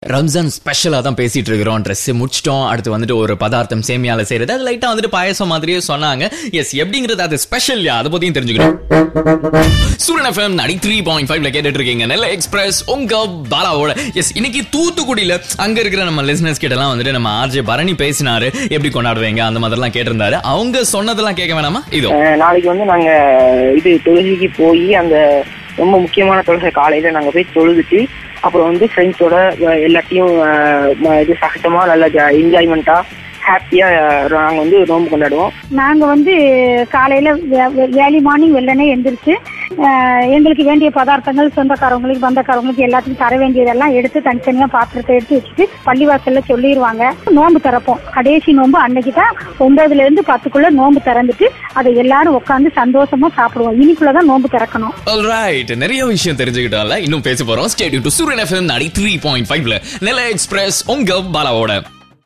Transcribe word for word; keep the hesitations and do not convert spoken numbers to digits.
ரம்ஜான் ஸ்பெஷலா தான் பேசிட்டு இருக்கிறோம். ட்ரெஸ் முடிச்சிட்டோம். அடுத்து வந்துட்டு ஒரு பதார்த்தம் சேமியால செய்யறது, அது லைட்டா வந்துட்டு பாயசம் மாதிரியே சொன்னாங்க. எஸ், எப்படிங்கிறது அது ஸ்பெஷல், அதை பத்தியும் தெரிஞ்சுக்கிறோம். Sooran FM ninety three point ஃபைவ்ல கேட்டுட்டு இருக்கீங்க நெல்லை எக்ஸ்பிரஸ் உங்க பாலாவோட. எஸ், இன்னைக்கு தூத்துக்குடியில அங்க இருக்கிற நம்ம லிசனர்ஸ் கிட்ட எல்லாம் வந்துட்டு நம்ம ஆர்ஜே பரணி பேசினாரு. எப்படி கொண்டாடுவீங்க அந்த மாதிரி எல்லாம் கேட்டிருந்தாரு. அவங்க சொன்னதெல்லாம் கேட்க வேணாமா? இதோ நாளைக்கு வந்து நாங்க இது தொழுகைக்கு போய் அந்த ரொம்ப முக்கியமான தொழுகை காலையில நாங்க போய் தொழுதுட்டு அப்புறம் வந்து ஃப்ரெண்ட்ஸோட எல்லாத்தையும் இது சகஜமா நல்லா என்ஜாய்மெண்டா ஹாப்பியா நாங்க வந்து நோம்பு கொண்டாடுவோம். நாங்க வந்து காலையில ஏர்லி மார்னிங் வெள்ளனே எந்திரிச்சு எங்களுக்கு வேண்டிய பதார்த்தங்கள் சொந்தக்காரவங்களுக்கு பந்தக்காரவங்களுக்கு எல்லாத்துக்கும் தர வேண்டியதெல்லாம் எடுத்து தனித்தனியா பாத்திரத்தை எடுத்து வச்சுட்டு பள்ளிவாசல்ல சொல்லிடுவாங்க. நோம்பு திறப்போம். கடைசி நோம்பு அன்னைக்கு தான் ஒன்பதுல இருந்து பத்துக்குள்ள நோம்பு திறந்துட்டு அதை எல்லாரும் உட்காந்து சந்தோஷமா சாப்பிடுவோம். இனிக்குள்ளதான் நோம்பு திறக்கணும். ஆல்ரைட், நிறைய விஷயம் தெரிஞ்சுக்கிட்டால இன்னும் பேச போறோம். Stay tuned to Sooran FM ninety three point ஃபைவ்ல நெல்லை எக்ஸ்பிரஸ் உங்க பாலாவோட.